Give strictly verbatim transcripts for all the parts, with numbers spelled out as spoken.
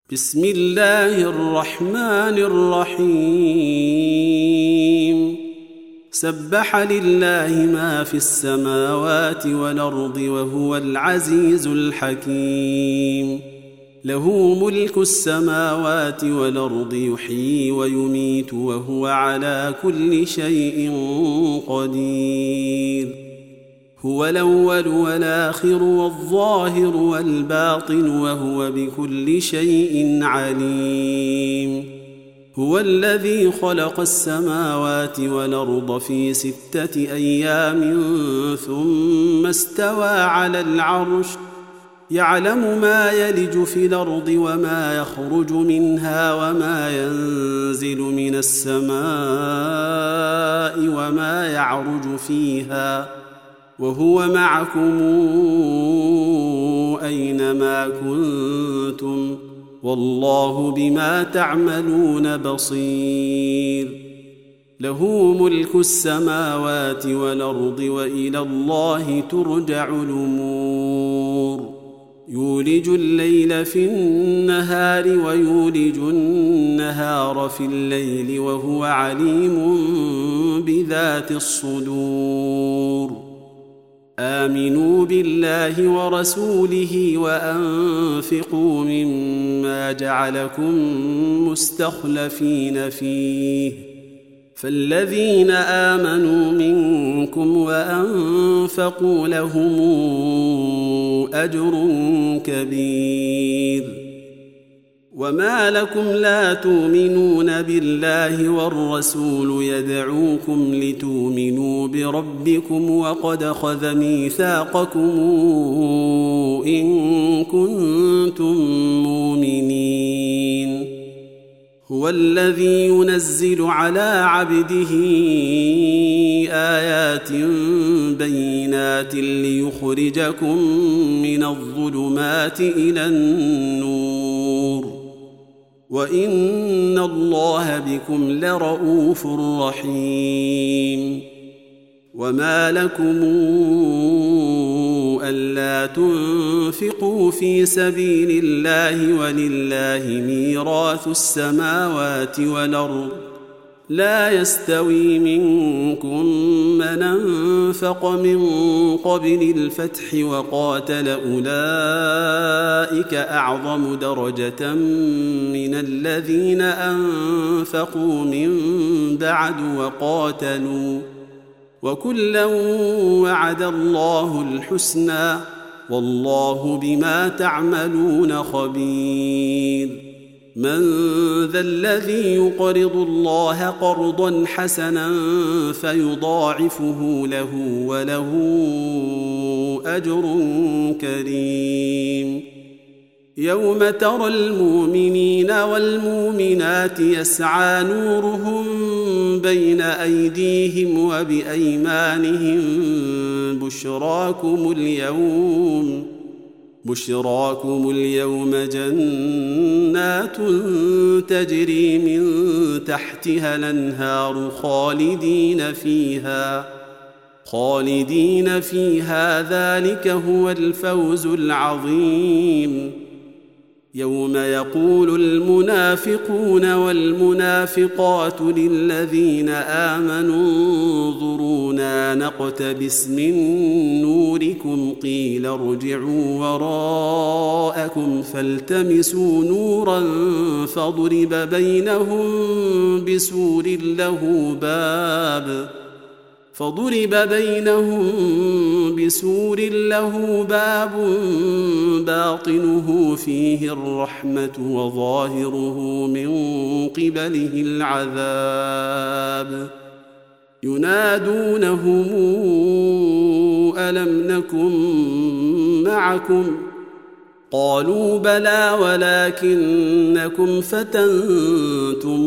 بسم الله الرحمن الرحيم سبح لله ما في السماوات والأرض وهو العزيز الحكيم له ملك السماوات والأرض يحيي ويميت وهو على كل شيء قدير هو الأول والآخر والظاهر والباطن وهو بكل شيء عليم هو الذي خلق السماوات والأرض في ستة أيام ثم استوى على العرش يعلم ما يلج في الأرض وما يخرج منها وما ينزل من السماء وما يعرج فيها وهو معكم أينما كنتم والله بما تعملون بصير له ملك السماوات والأرض وإلى الله ترجع الأمور يولج الليل في النهار ويولج النهار في الليل وهو عليم بذات الصدور آمنوا بالله ورسوله وأنفقوا مما جعلكم مستخلفين فيه فالذين آمنوا منكم وأنفقوا لهم أجر كبير وما لكم لا تؤمنون بالله والرسول يدعوكم لتؤمنوا بربكم وقد أخذ ميثاقكم إن كنتم مؤمنين هو الذي ينزل على عبده آيات بينات ليخرجكم من الظلمات إلى النور وإن الله بكم لرؤوف رحيم وما لكم ألا تنفقوا في سبيل الله ولله ميراث السماوات والأرض لا يستوي منكم من أنفق من قبل الفتح وقاتل أولئك أعظم درجة من الذين أنفقوا من بعد وقاتلوا وكلا وعد الله الحسنى والله بما تعملون خبير من ذا الذي يقرض الله قرضا حسنا فيضاعفه له وله أجر كريم يوم ترى المؤمنين والمؤمنات يسعى نورهم بين أيديهم وبأيمانهم بشراكم اليوم بشراكم اليوم جنات تجري من تحتها الأنهار خالدين فيها خالدين فيها ذلك هو الفوز العظيم يوم يقول المنافقون والمنافقات للذين آمنوا انظرونا نقتبس من نوركم قيل ارجعوا وراءكم فالتمسوا نورا فضرب بينهم بسور له باب فضرب بينهم بسور له باب باطنه فيه الرحمة وظاهره من قبله العذاب ينادونهم ألم نكن معكم قالوا بلى ولكنكم فتنتم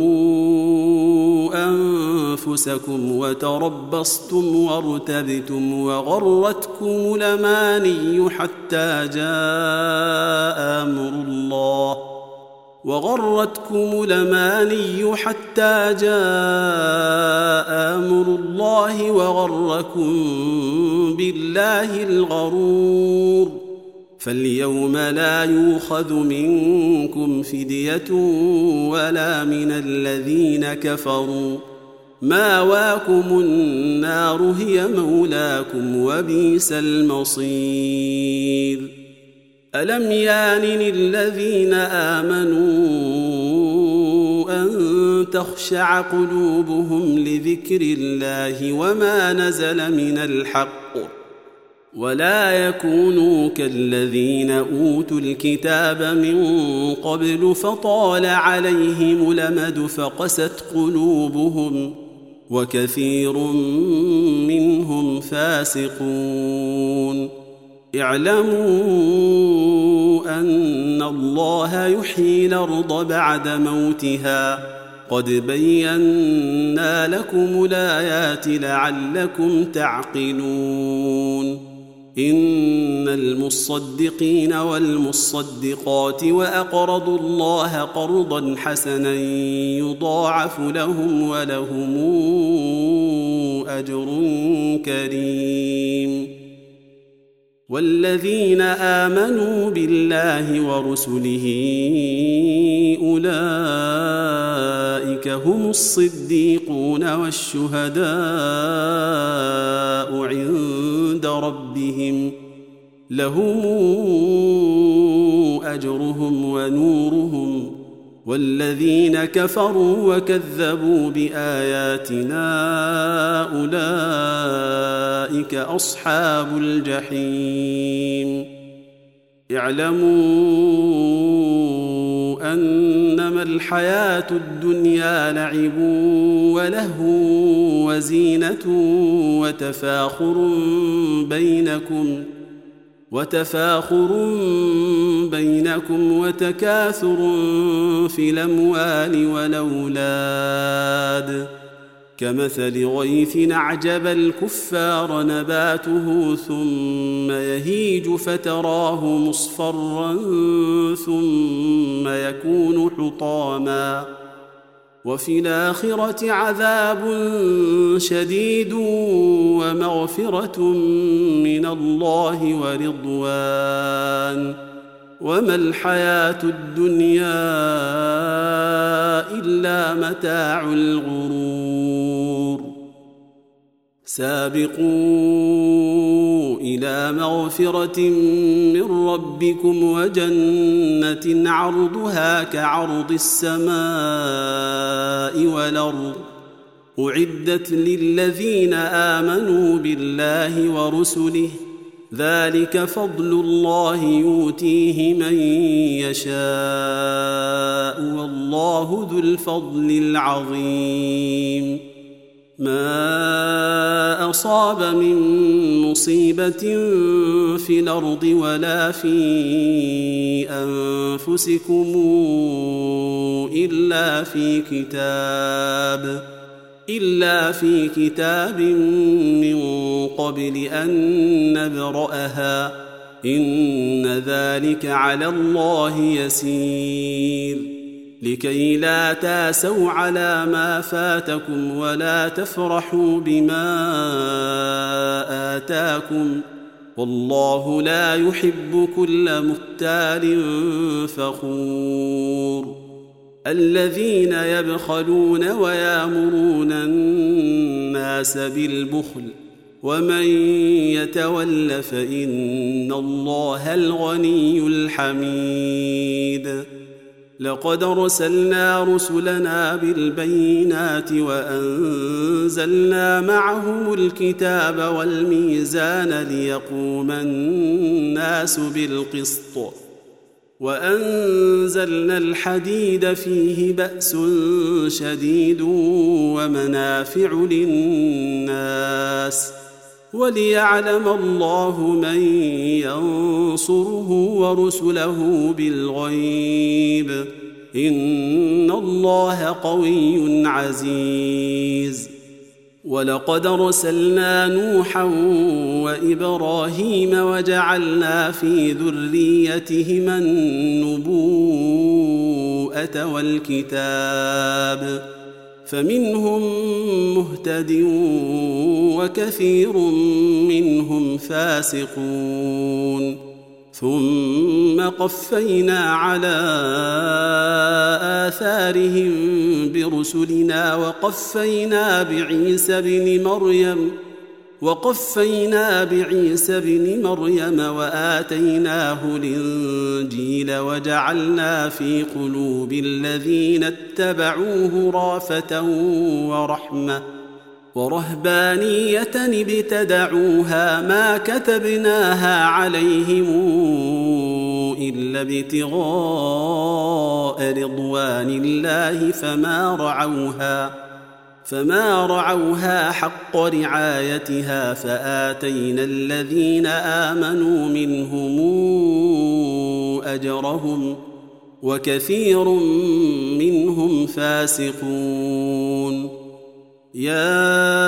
أنفسكم وتربصتم وارتبتم وغرتكم الأماني حتى جاء أمر الله وغرتكم الأماني حتى جاء أمر الله وغركم بالله الغرور فاليوم لا يؤخذ منكم فدية ولا من الذين كفروا، ماواكم النار هي مولاكم وبئس المصير. ألم يان للذين آمنوا أن تخشع قلوبهم لذكر الله وما نزل من الحق، ولا يكونوا كالذين أوتوا الكتاب من قبل فطال عليهم الأمد فقست قلوبهم وكثير منهم فاسقون. اعلموا أن الله يحيي الأرض بعد موتها، قد بينا لكم الآيات لعلكم تعقلون. إن المصدقين والمصدقات وأقرضوا الله قرضا حسنا يضاعف لهم ولهم أجر كريم. والذين آمنوا بالله ورسله أولئك هم الصديقون والشهداء عند ربهم، لهم أجرهم ونورهم. والذين كفروا وكذبوا بآياتنا أولئك أصحاب الجحيم. اعلموا أنما الحياة الدنيا لعب ولهو وزينة وتفاخر بينكم وتفاخر بينكم وتكاثر في الأموال والأولاد، كمثل غيث أعجب الكفار نباته ثم يهيج فتراه مصفرا ثم يكون حطاما، وفي الآخرة عذاب شديد ومغفرة من الله ورضوان، وما الحياة الدنيا إلا متاع الغرور. سابقوا إلى مغفرة من ربكم وجنة عرضها كعرض السماء والأرض، أعدت للذين آمنوا بالله ورسله، ذلك فضل الله يؤتيه من يشاء والله ذو الفضل العظيم. ما أصاب من مصيبة في الأرض ولا في أنفسكم إلا في كتاب إلا في كتاب من قبل أن نبرأها، إن ذلك على الله يسير، لكي لا تاسوا على ما فاتكم ولا تفرحوا بما آتاكم، والله لا يحب كل مختال فخور. الذين يبخلون ويأمرون الناس بالبخل، ومن يتول فإن الله الغني الحميد. لقد أرسلنا رسلنا بالبينات وأنزلنا معهم الكتاب والميزان ليقوم الناس بالقسط، وأنزلنا الحديد فيه بأس شديد ومنافع للناس، وليعلم الله من ينصره ورسله بالغيب، إن الله قوي عزيز. ولقد أرسلنا نوحا وإبراهيم وجعلنا في ذريتهما النبوءة والكتاب، فمنهم مهتد وكثير منهم فاسقون. ثم قفينا على آثارهم برسلنا وقفينا بعيسى بن مريم وقفينا بعيسى بن مريم وآتيناه الإنجيل وجعلنا في قلوب الذين اتبعوه رأفة ورحمة ورهبانية ابتدعوها ما كتبناها عليهم إلا ابتغاء رضوان الله فما رعوها فما رعوها حق رعايتها فآتينا الذين آمنوا منهم أجرهم وكثير منهم فاسقون. يا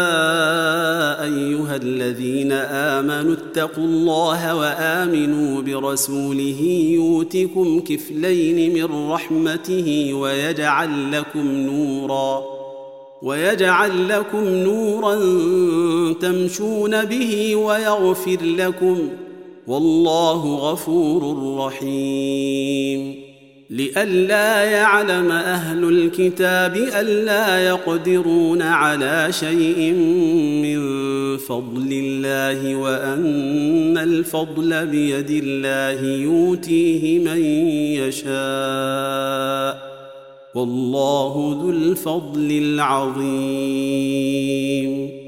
أيها الذين آمنوا اتقوا الله وآمنوا برسوله يؤتكم كفلين من رحمته ويجعل لكم نورا ويجعل لكم نورا تمشون به ويغفر لكم والله غفور رحيم. لئلا يعلم أهل الكتاب ألا يقدرون على شيء من فضل الله وأن الفضل بيد الله يؤتيه من يشاء والله ذو الفضل العظيم.